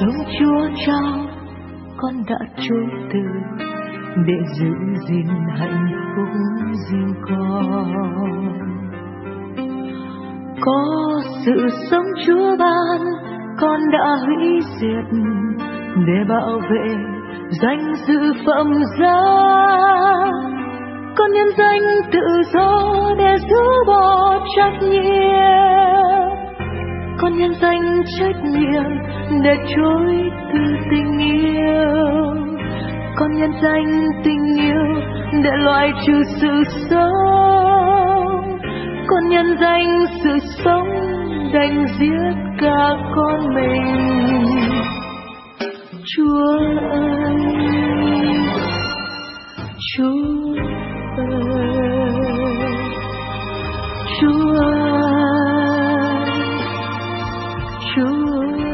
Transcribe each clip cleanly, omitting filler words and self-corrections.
sống Chúa trao, con đã chối từ để giữ gìn hạnh phúc riêng con. Có sự sống Chúa ban, con đã hủy diệt để bảo vệ danh dự phẩm giá. Con nhân danh tự do để rũ bỏ trách nhiệm, con nhân danh trách nhiệm để chối từ tình yêu, con nhân danh tình yêu để loại trừ sự sống, con nhân danh sự sống đành giết cả con mình. Chúa ơi, Chúa ơi, Chúa ơi, Chúa ơi.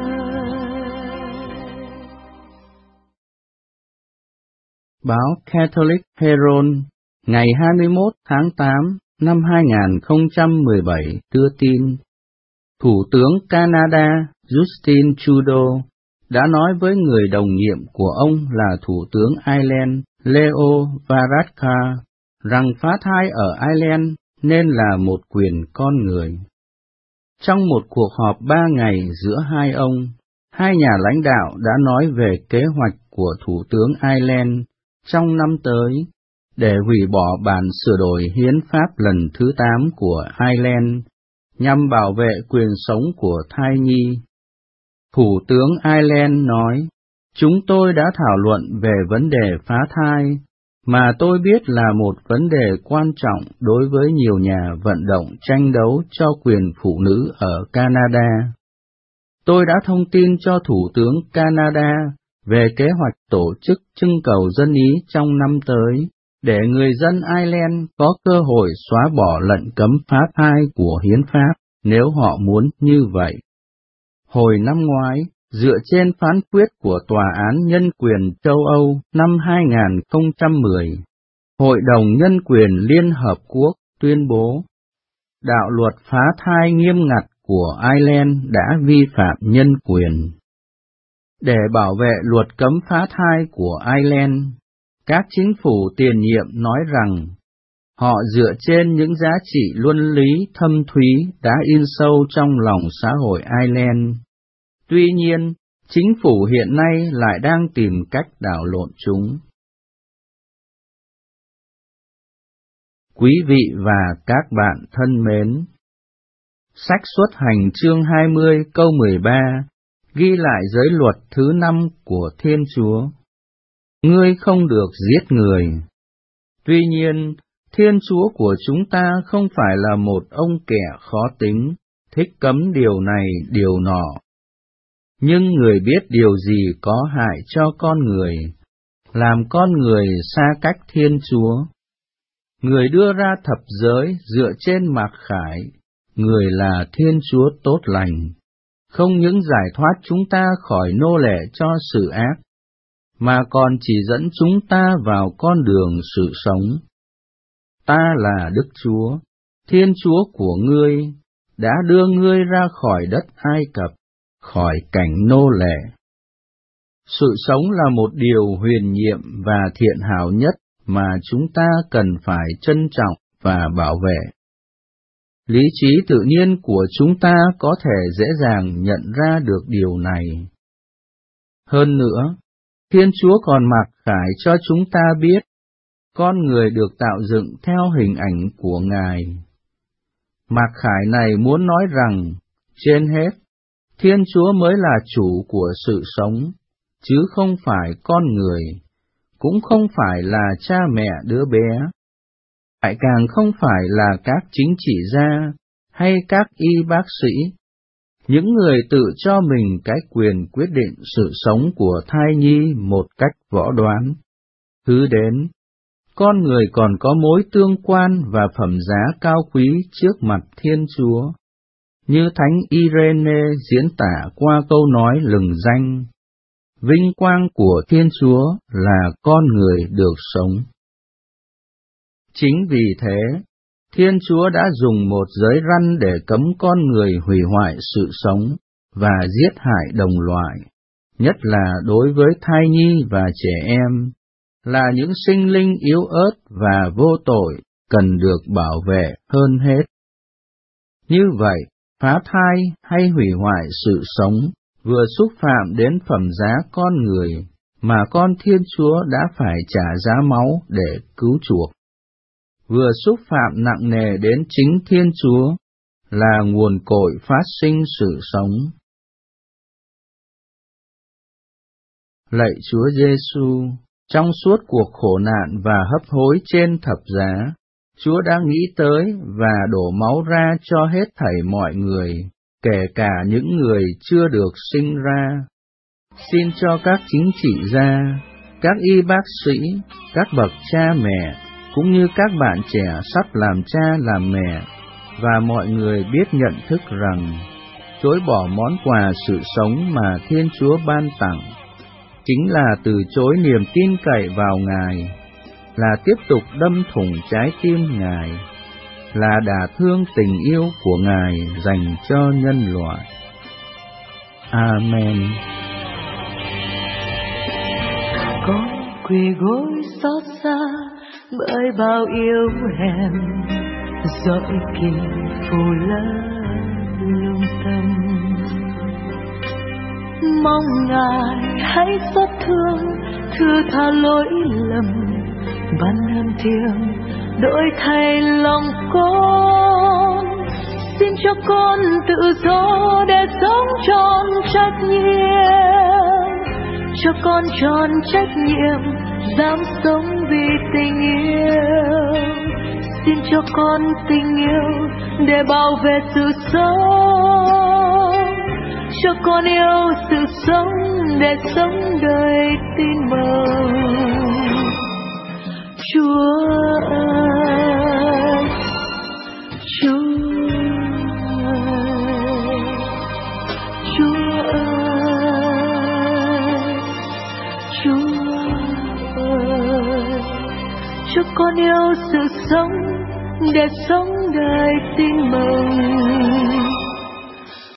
Báo Catholic Herald ngày 21 tháng 8 năm 2017 đưa tin, Thủ tướng Canada Justin Trudeau đã nói với người đồng nhiệm của ông là Thủ tướng Ireland Leo Varadkar rằng phá thai ở Ireland nên là một quyền con người. Trong một cuộc họp 3 ngày giữa hai ông, hai nhà lãnh đạo đã nói về kế hoạch của Thủ tướng Ireland trong năm tới để hủy bỏ bản sửa đổi hiến pháp lần thứ 8 của Ireland nhằm bảo vệ quyền sống của thai nhi. Thủ tướng Ireland nói, chúng tôi đã thảo luận về vấn đề phá thai, mà tôi biết là một vấn đề quan trọng đối với nhiều nhà vận động tranh đấu cho quyền phụ nữ ở Canada. Tôi đã thông tin cho Thủ tướng Canada về kế hoạch tổ chức trưng cầu dân ý trong năm tới, để người dân Ireland có cơ hội xóa bỏ lệnh cấm phá thai của hiến pháp nếu họ muốn như vậy. Hồi năm ngoái, dựa trên phán quyết của Tòa án Nhân quyền châu Âu năm 2010, Hội đồng Nhân quyền Liên Hợp Quốc tuyên bố đạo luật phá thai nghiêm ngặt của Ireland đã vi phạm nhân quyền. Để bảo vệ luật cấm phá thai của Ireland, các chính phủ tiền nhiệm nói rằng họ dựa trên những giá trị luân lý thâm thúy đã in sâu trong lòng xã hội Ireland. Tuy nhiên, chính phủ hiện nay lại đang tìm cách đảo lộn chúng. Quý vị và các bạn thân mến, sách Xuất Hành chương 20 câu 13 ghi lại giới luật thứ 5 của Thiên Chúa. Ngươi không được giết người. Tuy nhiên, Thiên Chúa của chúng ta không phải là một ông kẻ khó tính, thích cấm điều này điều nọ. Nhưng người biết điều gì có hại cho con người, làm con người xa cách Thiên Chúa. Người đưa ra thập giới dựa trên mặc khải, người là Thiên Chúa tốt lành, không những giải thoát chúng ta khỏi nô lệ cho sự ác, mà còn chỉ dẫn chúng ta vào con đường sự sống. Ta là Đức Chúa, Thiên Chúa của ngươi, đã đưa ngươi ra khỏi đất Ai Cập, khỏi cảnh nô lệ. Sự sống là một điều huyền nhiệm và thiện hảo nhất mà chúng ta cần phải trân trọng và bảo vệ. Lý trí tự nhiên của chúng ta có thể dễ dàng nhận ra được điều này. Hơn nữa, Thiên Chúa còn mặc khải cho chúng ta biết, con người được tạo dựng theo hình ảnh của Ngài. Mặc khải này muốn nói rằng, trên hết, Thiên Chúa mới là chủ của sự sống, chứ không phải con người, cũng không phải là cha mẹ đứa bé, lại càng không phải là các chính trị gia hay các y bác sĩ, những người tự cho mình cái quyền quyết định sự sống của thai nhi một cách võ đoán. Thứ đến, con người còn có mối tương quan và phẩm giá cao quý trước mặt Thiên Chúa, như Thánh Irene diễn tả qua câu nói lừng danh, vinh quang của Thiên Chúa là con người được sống. Chính vì thế, Thiên Chúa đã dùng một giới răn để cấm con người hủy hoại sự sống và giết hại đồng loại. nhất là đối với thai nhi và trẻ em, là những sinh linh yếu ớt và vô tội, cần được bảo vệ hơn hết. Như vậy, phá thai hay hủy hoại sự sống vừa xúc phạm đến phẩm giá con người mà con Thiên Chúa đã phải trả giá máu để cứu chuộc, vừa xúc phạm nặng nề đến chính Thiên Chúa, là nguồn cội phát sinh sự sống. Lạy Chúa Giêsu, trong suốt cuộc khổ nạn và hấp hối trên thập giá, Chúa đã nghĩ tới và đổ máu ra cho hết thảy mọi người, kể cả những người chưa được sinh ra. Xin cho các chính trị gia, các y bác sĩ, các bậc cha mẹ, cũng như các bạn trẻ sắp làm cha làm mẹ, và mọi người biết nhận thức rằng, chối bỏ món quà sự sống mà Thiên Chúa ban tặng, chính là từ chối niềm tin cậy vào Ngài, là tiếp tục đâm thủng trái tim Ngài, là đả thương tình yêu của Ngài dành cho nhân loại. Amen. Con quỳ gối xót xa bởi bao yếu hèn, dõi kỳ phù lấp lung tâm. Mong Ngài hãy xót thương, thứ tha lỗi lầm, ban ơn thiêng đổi thay lòng con. Xin cho con tự do để sống tròn trách nhiệm, cho con tròn trách nhiệm, dám sống vì tình yêu. Xin cho con tình yêu để bảo vệ sự sống, cho con yêu sự sống để sống đời tin mừng. Chúa ơi, Chúa ơi, Chúa ơi, Chúa ơi, cho con yêu sự sống để sống đời tin mừng.